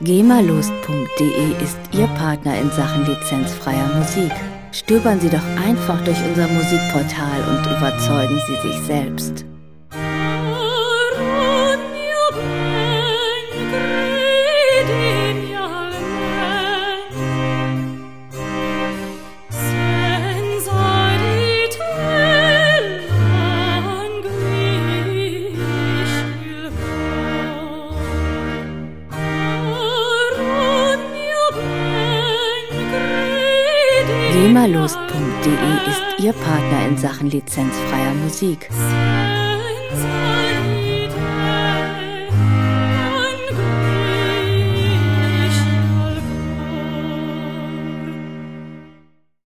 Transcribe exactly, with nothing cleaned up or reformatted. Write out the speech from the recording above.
GEMALost punkt de ist Ihr Partner in Sachen lizenzfreier Musik. Stöbern Sie doch einfach durch unser Musikportal und überzeugen Sie sich selbst. GEMALost punkt de ist Ihr Partner in Sachen lizenzfreier Musik.